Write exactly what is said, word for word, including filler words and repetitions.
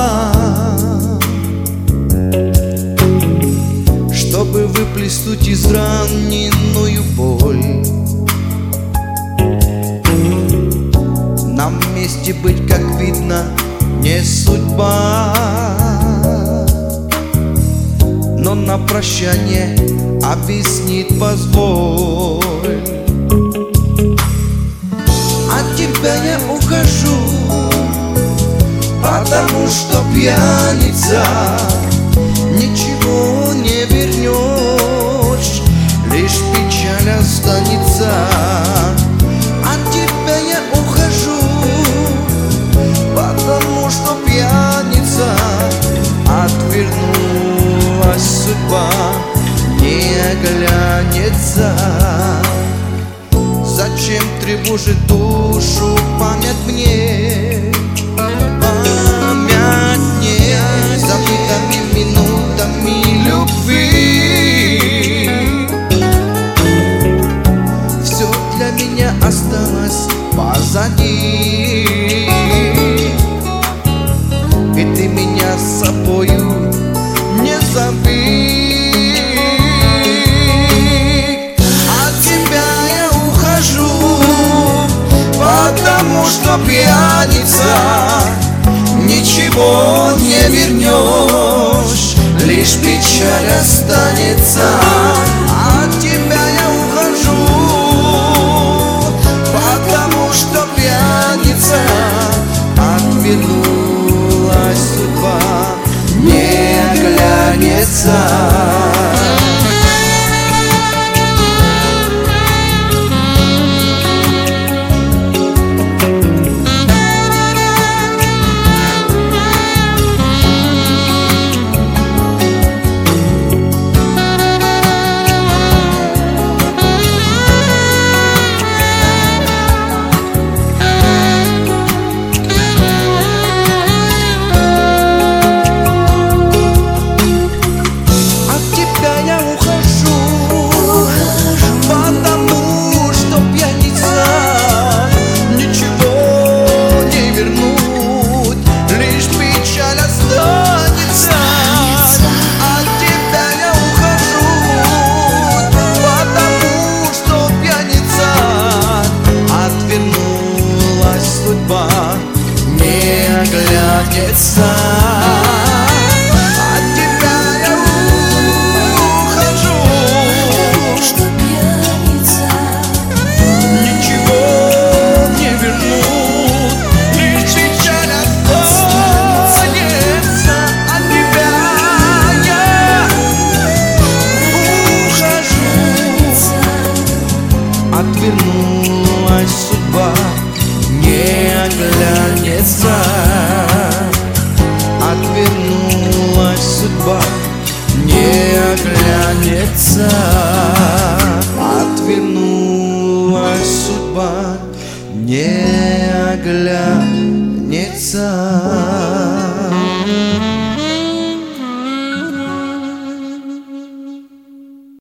чтобы выплеснуть израненную боль. Нам вместе быть, как видно, не судьба, но на прощание объяснит позволь. От тебя я ухожу, потому что пьяница, ничего не вернешь, лишь печаль останется. От тебя я ухожу, потому что пьяница, отвернулась судьба, не оглянется. Зачем тревожит душу память мне? Память мне забытыми минутами любви. Все для меня осталось позади, и ты меня с собою не забудь. Потому что пьяница, ничего не вернешь, лишь печаль останется. От тебя я ухожу, потому что пьяница, отвернулась судьба, не оглянется. Оглянется. От тебя я ухожу, потому что пьяница, ничего не вернут, лишь печаль останется. От тебя я ухожу, отвернулась судьба, не оглянется. Отвернулась судьба, не оглянется. Отвернулась судьба, не оглянется.